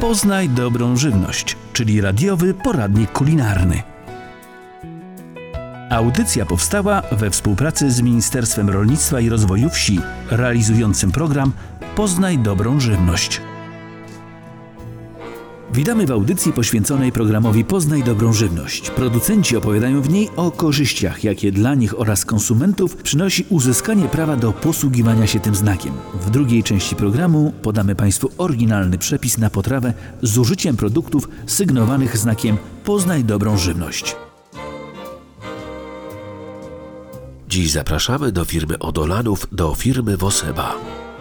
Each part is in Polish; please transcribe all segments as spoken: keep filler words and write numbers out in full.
Poznaj dobrą żywność, czyli radiowy poradnik kulinarny. Audycja powstała we współpracy z Ministerstwem Rolnictwa i Rozwoju Wsi, realizującym program Poznaj dobrą żywność. Witamy w audycji poświęconej programowi Poznaj dobrą żywność. Producenci opowiadają w niej o korzyściach, jakie dla nich oraz konsumentów przynosi uzyskanie prawa do posługiwania się tym znakiem. W drugiej części programu podamy Państwu oryginalny przepis na potrawę z użyciem produktów sygnowanych znakiem Poznaj dobrą żywność. Dziś zapraszamy do firmy Odolanów, do firmy Woseba.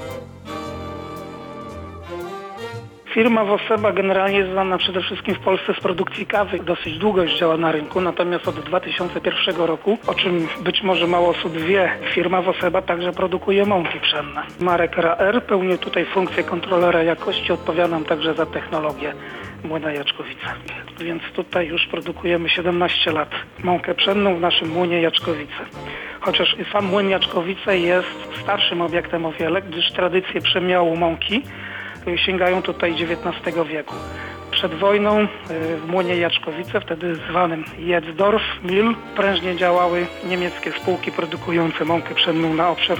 Firma Woseba generalnie jest znana przede wszystkim w Polsce z produkcji kawy. Dosyć długo już działa na rynku, natomiast od dwa tysiące pierwszego roku, o czym być może mało osób wie, firma Woseba także produkuje mąki pszenne. Marek R A R pełni tutaj funkcję kontrolera jakości, odpowiadam także za technologię młyna Jaczkowice. Więc tutaj już produkujemy siedemnaście lat mąkę pszenną w naszym młynie Jaczkowice. Chociaż sam młyn Jaczkowice jest starszym obiektem o wiele, gdyż tradycje przemiału mąki sięgają tutaj dziewiętnastego wieku. Przed wojną w młynie Jaczkowice, wtedy zwanym Jetzdorf Mill, prężnie działały niemieckie spółki produkujące mąkę pszenną na obszar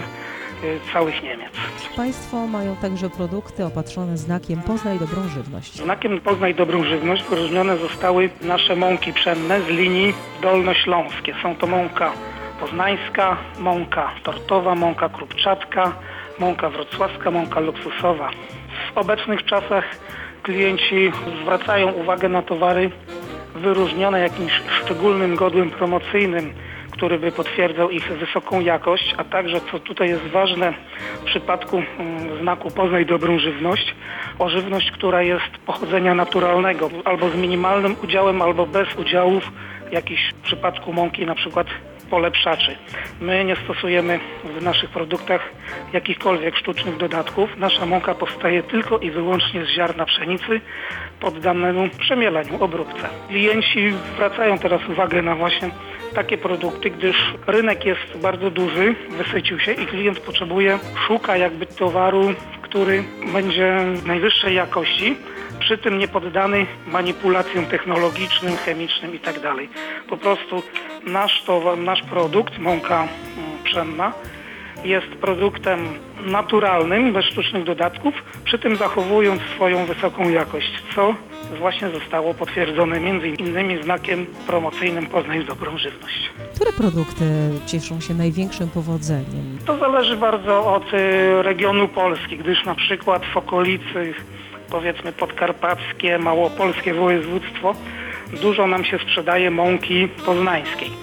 całych Niemiec. Państwo mają także produkty opatrzone znakiem Poznaj dobrą żywność. Znakiem Poznaj dobrą żywność wyróżnione zostały nasze mąki pszenne z linii dolnośląskie. Są to mąka poznańska, mąka tortowa, mąka krupczatka, mąka wrocławska, mąka luksusowa. W obecnych czasach klienci zwracają uwagę na towary wyróżnione jakimś szczególnym godłem promocyjnym, który by potwierdzał ich wysoką jakość, a także, co tutaj jest ważne w przypadku znaku Poznaj dobrą żywność, o żywność, która jest pochodzenia naturalnego, albo z minimalnym udziałem, albo bez udziałów jakichś w przypadku mąki na przykład polepszaczy. My nie stosujemy w naszych produktach jakichkolwiek sztucznych dodatków. Nasza mąka powstaje tylko i wyłącznie z ziarna pszenicy poddannemu przemieleniu, obróbce. Klienci zwracają teraz uwagę na właśnie takie produkty, gdyż rynek jest bardzo duży, wysycił się i klient potrzebuje, szuka jakby towaru, który będzie najwyższej jakości, przy tym nie poddany manipulacjom technologicznym, chemicznym itd. Po prostu nasz towar, nasz produkt, mąka pszenna, jest produktem naturalnym, bez sztucznych dodatków, przy tym zachowując swoją wysoką jakość, co właśnie zostało potwierdzone między innymi znakiem promocyjnym Poznaj dobrą żywność. Które produkty cieszą się największym powodzeniem? To zależy bardzo od regionu Polski, gdyż na przykład w okolicy, powiedzmy podkarpackie, małopolskie województwo, dużo nam się sprzedaje mąki poznańskiej.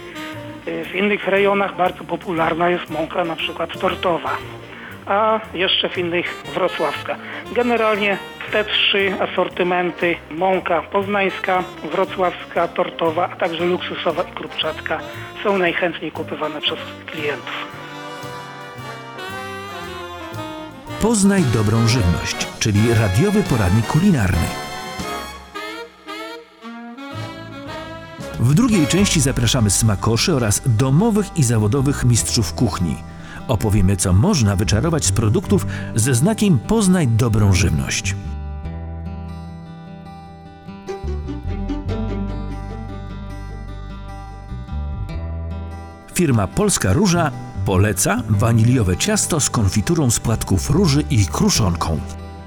W innych rejonach bardzo popularna jest mąka na przykład tortowa, a jeszcze w innych wrocławska. Generalnie te trzy asortymenty, mąka poznańska, wrocławska, tortowa, a także luksusowa i krupczatka, są najchętniej kupowane przez klientów. Poznaj dobrą żywność, czyli radiowy poradnik kulinarny. W drugiej części zapraszamy smakoszy oraz domowych i zawodowych mistrzów kuchni. Opowiemy, co można wyczarować z produktów ze znakiem Poznaj dobrą żywność. Firma Polska Róża poleca waniliowe ciasto z konfiturą z płatków róży i kruszonką.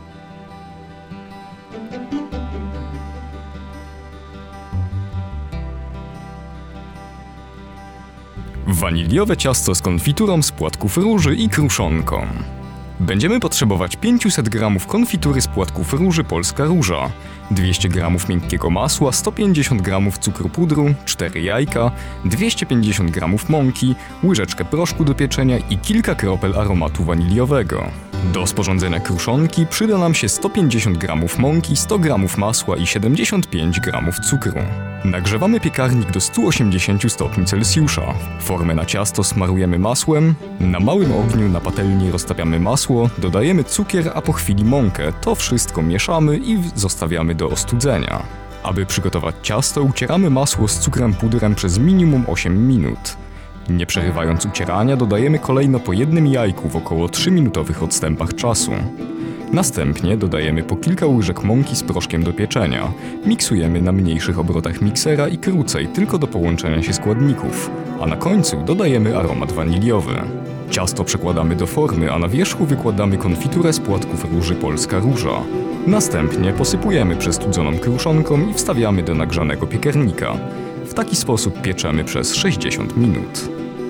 Waniliowe ciasto z konfiturą z płatków róży i kruszonką. Będziemy potrzebować pięćset gramów konfitury z płatków róży Polska Róża, dwieście gramów miękkiego masła, sto pięćdziesiąt gramów cukru pudru, cztery jajka, dwieście pięćdziesiąt gramów mąki, łyżeczkę proszku do pieczenia i kilka kropel aromatu waniliowego. Do sporządzenia kruszonki przyda nam się sto pięćdziesiąt gramów mąki, sto gramów masła i siedemdziesiąt pięć gramów cukru. Nagrzewamy piekarnik do stu osiemdziesięciu stopni Celsjusza. Formę na ciasto smarujemy masłem, na małym ogniu na patelni roztapiamy masło, dodajemy cukier, a po chwili mąkę. To wszystko mieszamy i zostawiamy do ostudzenia. Aby przygotować ciasto, ucieramy masło z cukrem pudrem przez minimum osiem minut. Nie przerywając ucierania, dodajemy kolejno po jednym jajku w około trzyminutowych odstępach czasu. Następnie dodajemy po kilka łyżek mąki z proszkiem do pieczenia. Miksujemy na mniejszych obrotach miksera i krócej, tylko do połączenia się składników. A na końcu dodajemy aromat waniliowy. Ciasto przekładamy do formy, a na wierzchu wykładamy konfiturę z płatków róży Polska Róża. Następnie posypujemy przestudzoną kruszonką i wstawiamy do nagrzanego piekarnika. W taki sposób pieczemy przez sześćdziesiąt minut.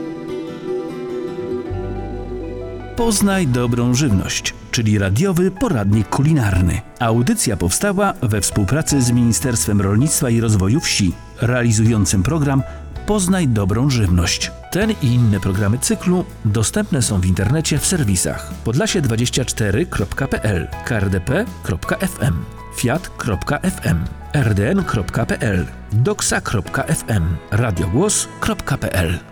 Poznaj dobrą żywność, czyli radiowy poradnik kulinarny. Audycja powstała we współpracy z Ministerstwem Rolnictwa i Rozwoju Wsi, realizującym program Poznaj dobrą żywność. Ten i inne programy cyklu dostępne są w internecie w serwisach podlasie dwadzieścia cztery kropka p l, k r d p kropka f m, fiat kropka f m, r d n kropka p l, doksa kropka f m, radiogłos kropka p l.